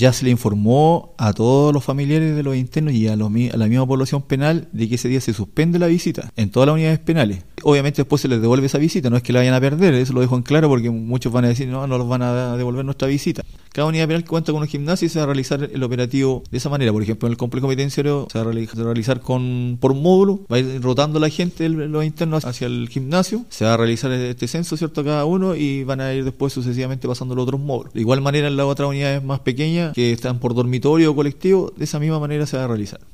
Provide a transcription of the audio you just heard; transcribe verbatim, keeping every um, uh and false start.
Ya se le informó a todos los familiares de los internos y a, los, a la misma población penal de que ese día se suspende la visita en todas las unidades penales. Obviamente después se les devuelve esa visita, no es que la vayan a perder, eso lo dejo en claro porque muchos van a decir no, no los van a devolver nuestra visita. Cada unidad penal que cuenta con un gimnasio y se va a realizar el operativo de esa manera. Por ejemplo, en el complejo penitenciario se va a realizar, se va a realizar con, por un módulo, va a ir rotando la gente, los internos hacia el gimnasio, se va a realizar este censo, ¿cierto?, cada uno y van a ir después sucesivamente pasando los otros módulos. De igual manera en las otras unidades más pequeñas que están por dormitorio o colectivo, de esa misma manera se va a realizar.